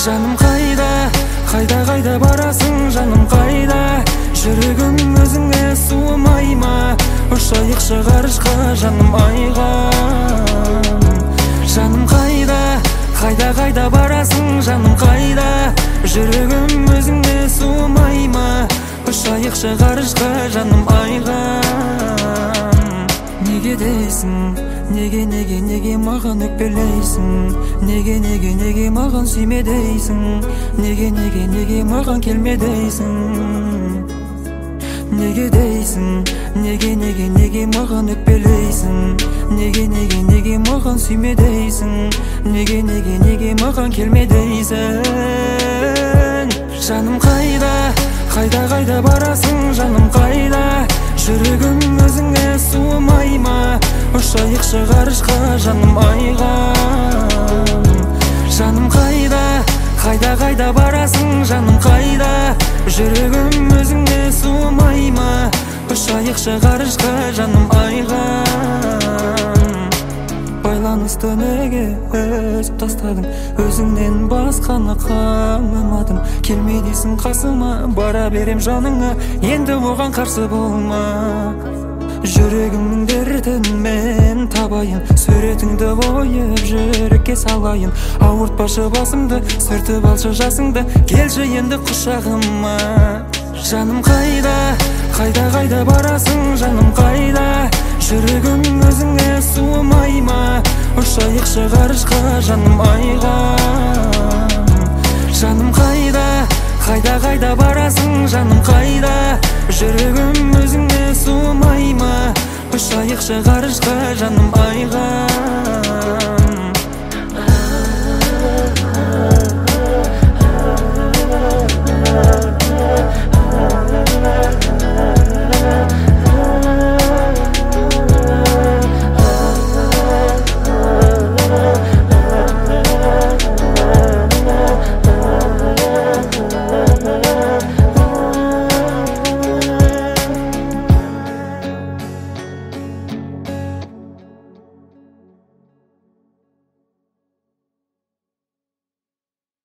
Жаным қайда, қайда барасың, жаным қайда? Жүрегім өзіңе суымай ма? Ұшайықшы ғарышқа, жаным айға. Жаным қайда, қайда барасың, жаным қайда? Жүрегім өзіңе суымай ма? Ұшайықшы ғарышқа, жаным айға. Неге дейсің, неге маған өкпелейсің? Неге маған сүйме дейсің? Неге маған келме дейсің? Неге дейсің, неге маған өкпелейсің? Неге маған сүйме дейсің? Неге маған келме дейсің? Жаным қайда, қайда барасың, жаным қайда? Жүрегім өзіңе суымай ма? Ұшайықшы ғарышқа, жаным айға. Жаным қайда, қайда барасың, жаным қайда? Жүрегім өзіңе суымай ма? Ұшайықшы ғарышқа, жаным айға. Байланысты неге үзіп тастадың? Өзіңнен басқаны қаламадым. Келме дейсің қасыма, бара берем жаныңа, енді оған қарсы болма. Жүрегімнің дертін мен табайын, суретіңді ойып жүрекке салайын. Ауыртпашы басымды, сүртіп алшы жасыңды, келші енді құшағыма. Жаным қайда, қайда барасың, жаным қайда? Жүрегім өзіңе суымай ма? Ұшайықшы ғарышқа, жаным айға. Жаным қайда, қайда барасың, жаным қайда? Жүрегім өзіңе суымай ма? Ұшайықшы ғарышқа, жаным айға.